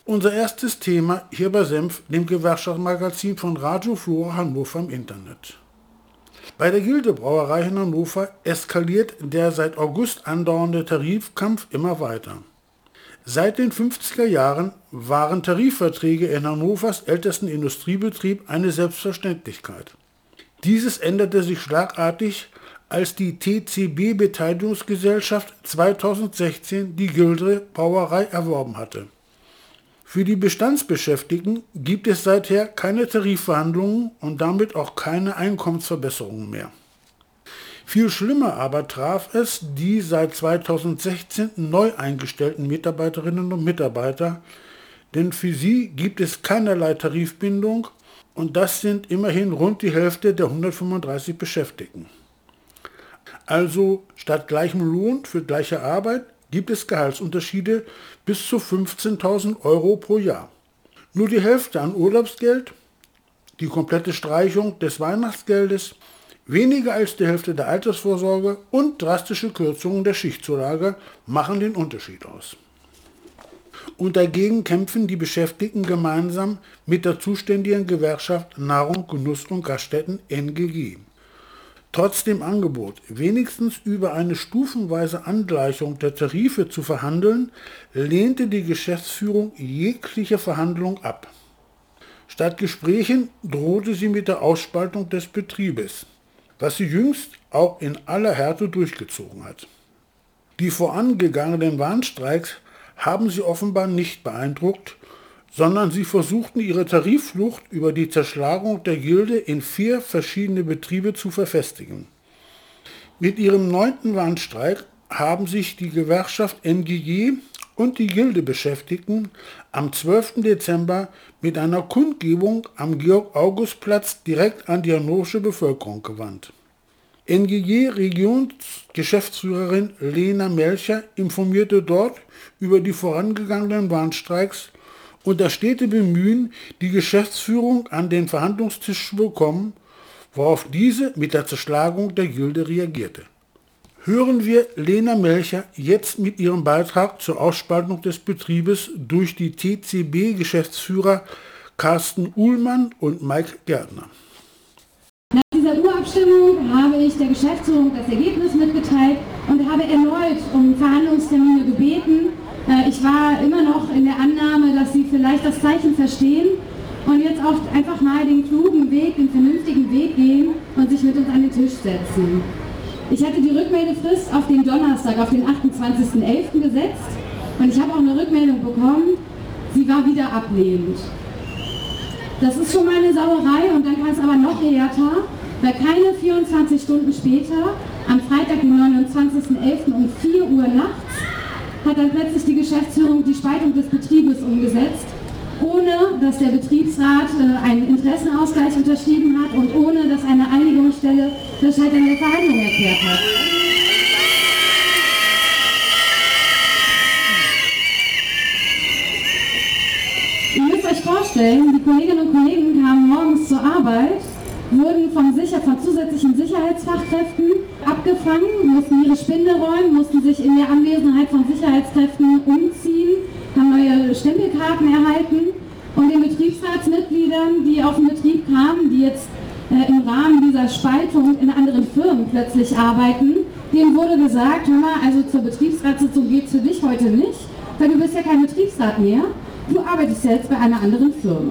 Unser erstes Thema hier bei Senf, dem Gewerkschaftsmagazin von Radio Flora Hannover im Internet. Bei der Gilde Brauerei in Hannover eskaliert der seit August andauernde Tarifkampf immer weiter. Seit den 50er Jahren waren Tarifverträge in Hannovers ältesten Industriebetrieb eine Selbstverständlichkeit. Dieses änderte sich schlagartig, als die TCB Beteiligungsgesellschaft 2016 die Gilde Brauerei erworben hatte. Für die Bestandsbeschäftigten gibt es seither keine Tarifverhandlungen und damit auch keine Einkommensverbesserungen mehr. Viel schlimmer aber traf es die seit 2016 neu eingestellten Mitarbeiterinnen und Mitarbeiter, denn für sie gibt es keinerlei Tarifbindung und das sind immerhin rund die Hälfte der 135 Beschäftigten. Also statt gleichem Lohn für gleiche Arbeit gibt es Gehaltsunterschiede bis zu 15.000 Euro pro Jahr. Nur die Hälfte an Urlaubsgeld, die komplette Streichung des Weihnachtsgeldes, weniger als die Hälfte der Altersvorsorge und drastische Kürzungen der Schichtzulage machen den Unterschied aus. Und dagegen kämpfen die Beschäftigten gemeinsam mit der zuständigen Gewerkschaft Nahrung, Genuss und Gaststätten NGG. Trotz dem Angebot, wenigstens über eine stufenweise Angleichung der Tarife zu verhandeln, lehnte die Geschäftsführung jegliche Verhandlung ab. Statt Gesprächen drohte sie mit der Ausspaltung des Betriebes, was sie jüngst auch in aller Härte durchgezogen hat. Die vorangegangenen Warnstreiks haben sie offenbar nicht beeindruckt, sondern sie versuchten ihre Tarifflucht über die Zerschlagung der Gilde in 4 verschiedene Betriebe zu verfestigen. Mit ihrem 9. Warnstreik haben sich die Gewerkschaft NGG und die Gilde-Beschäftigten am 12. Dezember mit einer Kundgebung am Georg-August-Platz direkt an die hannoversche Bevölkerung gewandt. NGG-Regionsgeschäftsführerin Lena Melcher informierte dort über die vorangegangenen Warnstreiks und das stete Bemühen, die Geschäftsführung an den Verhandlungstisch zu bekommen, worauf diese mit der Zerschlagung der Gilde reagierte. Hören wir Lena Melcher jetzt mit ihrem Beitrag zur Ausspaltung des Betriebes durch die TCB-Geschäftsführer Carsten Uhlmann und Mike Gärtner. Nach dieser Urabstimmung habe ich der Geschäftsführung das Ergebnis mitgeteilt und habe erneut um Verhandlungstermine gebeten. Ich war immer noch in der Annahme, dass Sie vielleicht das Zeichen verstehen und jetzt auch einfach mal den klugen Weg, den vernünftigen Weg gehen und sich mit uns an den Tisch setzen. Ich hatte die Rückmeldefrist auf den Donnerstag, auf den 28.11. gesetzt und ich habe auch eine Rückmeldung bekommen, sie war wieder ablehnend. Das ist schon mal eine Sauerei und dann kann es aber noch härter, weil keine 24 Stunden später, am Freitag, den 29.11. um 4 Uhr nachts, hat dann plötzlich die Geschäftsführung die Spaltung des Betriebes umgesetzt, ohne dass der Betriebsrat einen Interessenausgleich unterschrieben hat und ohne dass eine Einigungsstelle das Scheitern der Verhandlungen erklärt hat. Ihr müsst euch vorstellen, die Kolleginnen und Kollegen kamen morgens zur Arbeit, wurden von zusätzlichen Sicherheitsfachkräften abgefangen, mussten ihre Spinde räumen, mussten sich in der Anwesenheit von Sicherheitskräften umziehen, haben neue Stempelkarten erhalten und den Betriebsratsmitgliedern, die auf den Betrieb kamen, die jetzt im Rahmen dieser Spaltung in anderen Firmen plötzlich arbeiten, denen wurde gesagt, hör mal, also zur Betriebsratssitzung geht es für dich heute nicht, weil du bist ja kein Betriebsrat mehr, du arbeitest jetzt bei einer anderen Firma.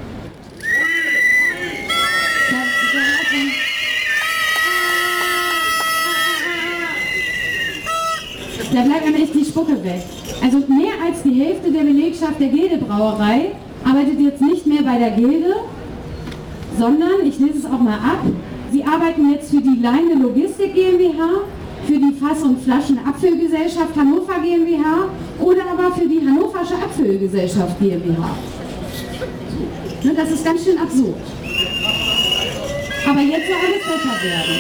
Da bleibt einem echt die Spucke weg. Also mehr als die Hälfte der Belegschaft der Gilde Brauerei arbeitet jetzt nicht mehr bei der Gilde, sondern, ich lese es auch mal ab, sie arbeiten jetzt für die Leine Logistik GmbH, für die Fass- und Flaschenabfüllgesellschaft Hannover GmbH oder aber für die Hannoversche Abfüllgesellschaft GmbH. Ne, das ist ganz schön absurd. Aber jetzt soll alles besser werden.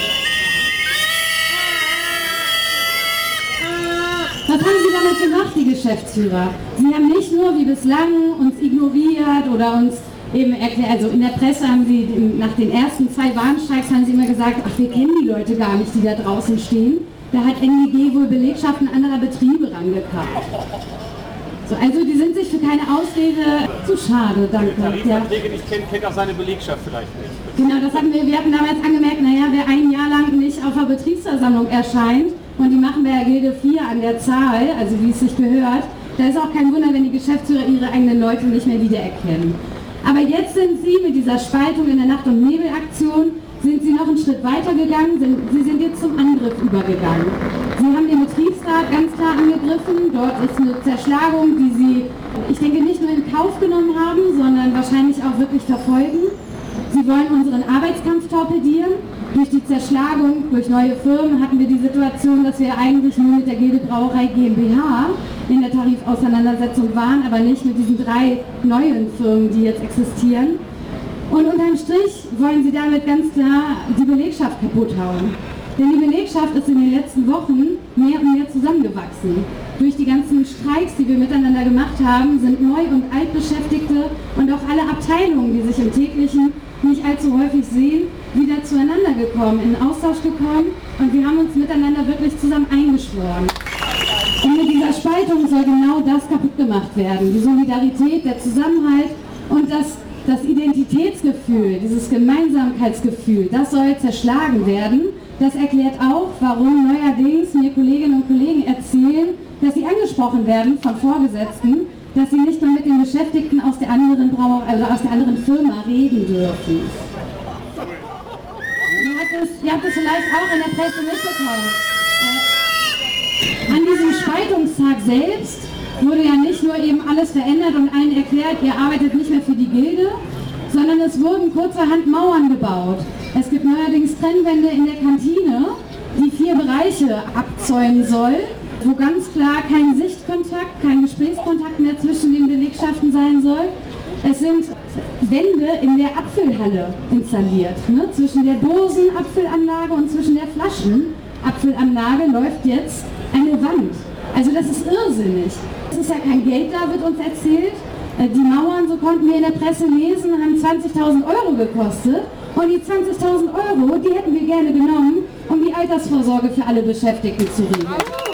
Was haben Sie damit gemacht, die Geschäftsführer? Sie haben nicht nur wie bislang uns ignoriert oder uns eben erklärt, also in der Presse haben Sie nach den ersten 2 Warnstreiks haben Sie immer gesagt, ach, wir kennen die Leute gar nicht, die da draußen stehen. Da hat NGG wohl Belegschaften anderer Betriebe rangekauft. So, also die sind sich für keine Ausrede zu schade, danke. Wer Tarifverträge nicht kennt auch seine Belegschaft vielleicht nicht. Genau, das hatten wir hatten damals angemerkt, naja, wer ein Jahr lang nicht auf der Betriebsversammlung erscheint, und die machen wir ja Gilde 4 an der Zahl, also wie es sich gehört, da ist auch kein Wunder, wenn die Geschäftsführer ihre eigenen Leute nicht mehr wiedererkennen. Aber jetzt sind sie mit dieser Spaltung in der Nacht- und Nebelaktion, sind sie noch einen Schritt weiter gegangen, sie sind jetzt zum Angriff übergegangen. Sie haben den Betriebsrat ganz klar angegriffen, dort ist eine Zerschlagung, die sie, ich denke, nicht nur in Kauf genommen haben, sondern wahrscheinlich auch wirklich verfolgen. Sie wollen unseren Arbeitskampf torpedieren. Durch die Zerschlagung, durch neue Firmen hatten wir die Situation, dass wir eigentlich nur mit der Gilde Brauerei GmbH in der Tarifauseinandersetzung waren, aber nicht mit diesen 3 neuen Firmen, die jetzt existieren. Und unterm Strich wollen sie damit ganz klar die Belegschaft kaputt hauen. Denn die Belegschaft ist in den letzten Wochen mehr und mehr zusammengewachsen. Durch die ganzen Streiks, die wir miteinander gemacht haben, sind Neu- und Altbeschäftigte und auch alle Abteilungen, die sich im täglichen nicht allzu häufig sehen, wieder zueinander gekommen, in Austausch gekommen, und wir haben uns miteinander wirklich zusammen eingeschworen. Und mit dieser Spaltung soll genau das kaputt gemacht werden. Die Solidarität, der Zusammenhalt und das Identitätsgefühl, dieses Gemeinsamkeitsgefühl, das soll zerschlagen werden. Das erklärt auch, warum neuerdings mir Kolleginnen und Kollegen erzählen, dass sie angesprochen werden von Vorgesetzten, dass sie nicht mehr mit den Beschäftigten aus der anderen aus der anderen Firma reden dürfen. Ihr habt es vielleicht auch in der Presse mitbekommen. An diesem Spaltungstag selbst wurde ja nicht nur eben alles verändert und allen erklärt, ihr arbeitet nicht mehr für die Gilde, sondern es wurden kurzerhand Mauern gebaut. Es gibt neuerdings Trennwände in der Kantine, die 4 Bereiche abzäunen soll, wo ganz klar kein Sichtkontakt, kein Gesprächskontakt mehr zwischen den Belegschaften sein soll. Es sind Wände in der Abfüllhalle installiert. Zwischen der Dosenabfüllanlage und zwischen der Flaschenabfüllanlage läuft jetzt eine Wand. Also das ist irrsinnig. Es ist ja kein Geld da, wird uns erzählt. Die Mauern, so konnten wir in der Presse lesen, haben 20.000 € gekostet. Und die 20.000 €, die hätten wir gerne genommen, um die Altersvorsorge für alle Beschäftigten zu regeln.